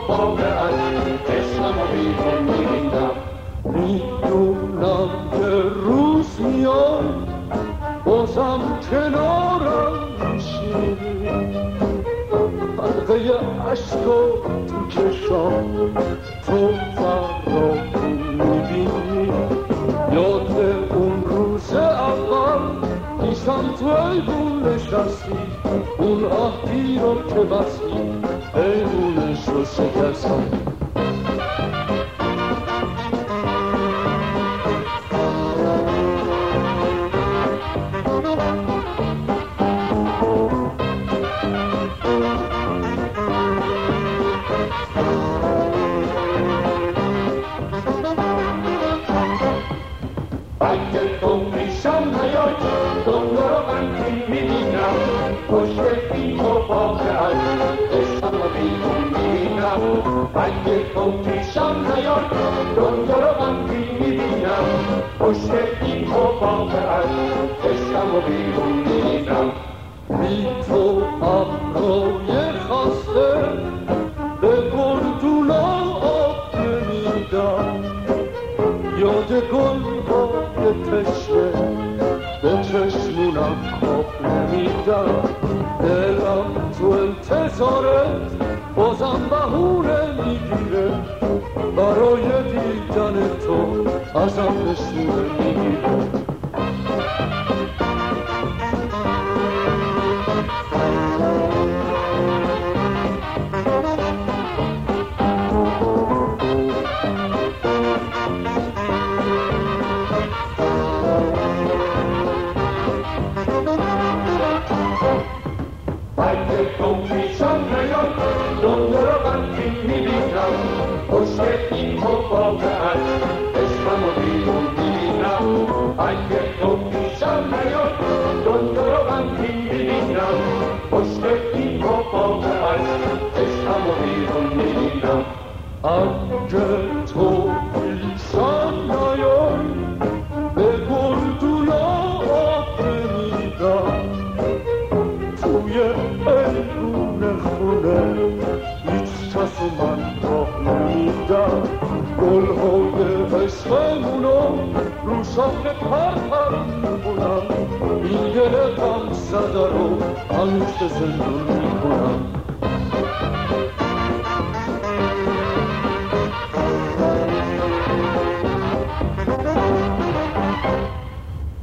باغ عشقم و بیرون می‌بینم. میدونم که روز میاد بازم کنارم میشینی، حلقه عشقا تو چشام تو فرامون میبینی. یاد اون روز اول دیشم تو ایوون نشستی، اون عهدی رو که بستی ایوونش رو شکستم. اگه تو پیشم نیای دنیا رو من میبینم، پشت این تو باغ عشقم رو بیرون میبینم. اگه تو پیشم نیای دنیا رو من میبینم، پشت این تو باغ عشقم رو بیرون میبینم. بی تو ابرای خسته به گردونا آب نمیدم، یاد گل‌های تشنه به چشمونم خواب نمیدم. دلم تو انتظارت بازم بهونه میگیره، برای دیدن تو ازم نشونه میگیره. اگه تو پیشم نیاد دنیا رو من میبینم، پشت این تو باغ عشقم رو بیرون میبینم. اگه تو پیشم نیاد دنیا رو من میبینم، پشت این تو باغ عشقم رو بیرون میبینم. اگه تو پیشم نیاد به گردونا آب نمیدم، توی ایوون خونه هیچ کس من راه نمیدم. گل‌های عشقمونو رو شاخه پر میکنم، این گله غم زده رو همیشه زندون میکنم.